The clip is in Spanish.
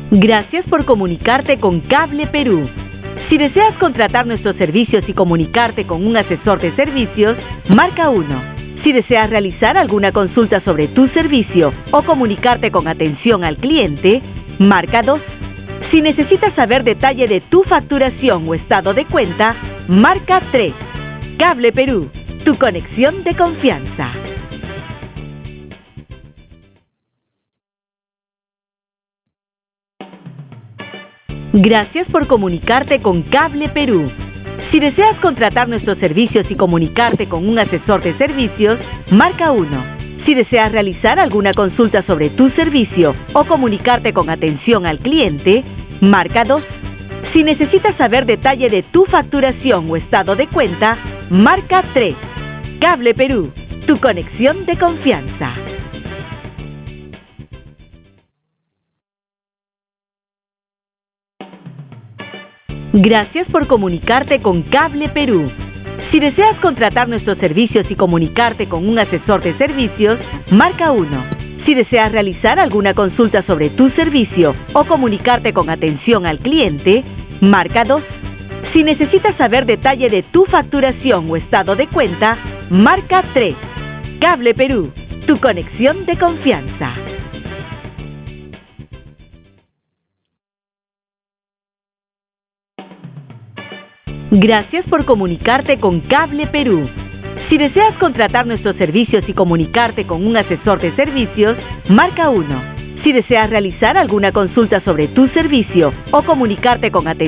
Gracias por comunicarte con Cable Perú. Si deseas contratar nuestros servicios y comunicarte con un asesor de servicios, marca 1. Si deseas realizar alguna consulta sobre tu servicio o comunicarte con atención al cliente, marca 2. Si necesitas saber detalle de tu facturación o estado de cuenta, marca 3. Cable Perú, tu conexión de confianza. Gracias por comunicarte con Cable Perú. Si deseas contratar nuestros servicios y comunicarte con un asesor de servicios, marca 1. Si deseas realizar alguna consulta sobre tu servicio o comunicarte con atención al cliente, marca 2. Si necesitas saber detalle de tu facturación o estado de cuenta, marca 3. Cable Perú, tu conexión de confianza. Gracias por comunicarte con Cable Perú. Si deseas contratar nuestros servicios y comunicarte con un asesor de servicios, marca 1. Si deseas realizar alguna consulta sobre tu servicio o comunicarte con atención al cliente, marca 2. Si necesitas saber detalle de tu facturación o estado de cuenta, marca 3. Cable Perú, tu conexión de confianza. Gracias por comunicarte con Cable Perú. Si deseas contratar nuestros servicios y comunicarte con un asesor de servicios, marca 1. Si deseas realizar alguna consulta sobre tu servicio o comunicarte con atención